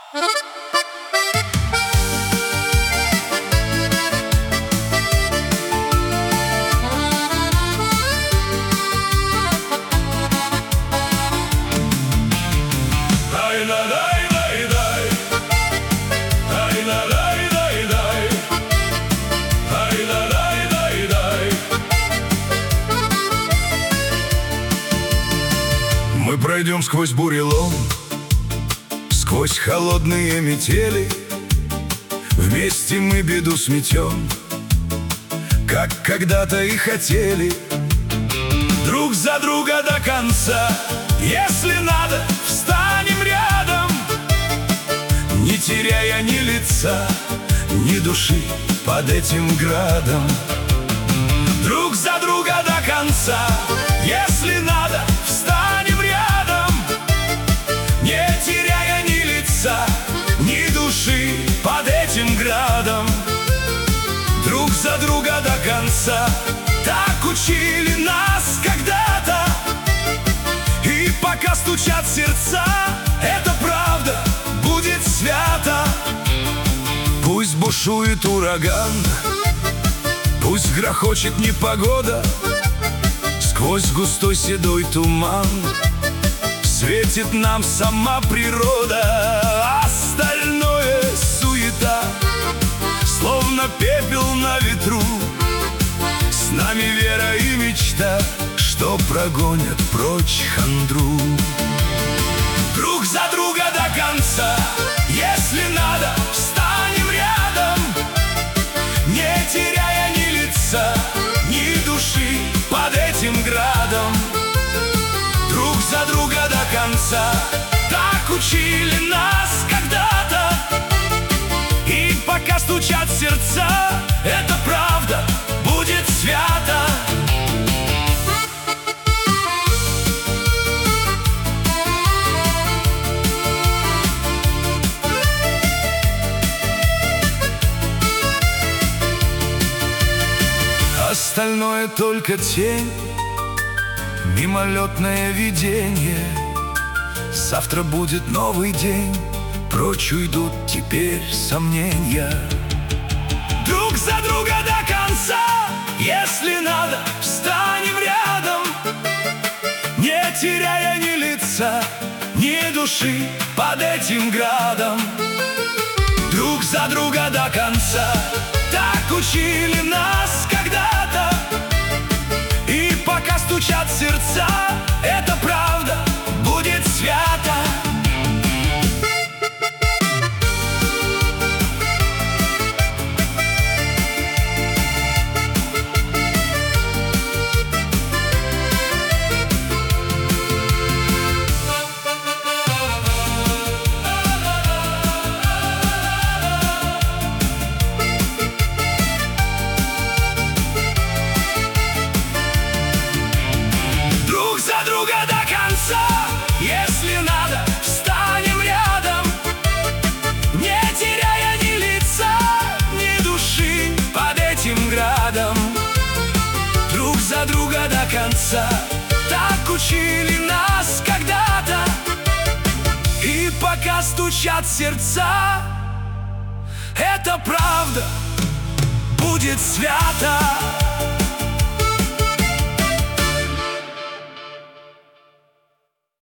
Мы пройдем сквозь бурелом, сквозь холодные метели. Вместе мы беду сметем, как когда-то и хотели. Друг за друга до конца, если надо, встанем рядом, не теряя ни лица, ни души под этим градом. Друг за друга до конца, если надо, встанем рядом, не теряя ни лица, ни души под этим градом. Друг за друга до конца, так учили нас когда-то. И пока стучат сердца, это правда будет свято. Пусть бушует ураган, пусть грохочет непогода, сквозь густой седой туман светит нам сама природа. Остальное суета, словно пепел на ветру. С нами вера и мечта, что прогонят прочь хандру. Друг за друга до конца, если надо, встанем рядом, не теряя ни лица, ни души под этим градом. Друг за друга до конца, так учили нас когда-то. И пока стучат сердца, это правда будет свято. Остальное только тень, мимолетное видение. Завтра будет новый день, прочь уйдут теперь сомнения. Друг за друга до конца, если надо, встанем рядом, не теряя ни лица, ни души под этим градом. Друг за друга до конца, так учили нас когда-то. И пока стучат сердца, это правда будет свято. Если надо, встанем рядом, не теряя ни лица, ни души под этим градом. Друг за друга до конца, так учили нас когда-то. И пока стучат сердца, это правда будет свято.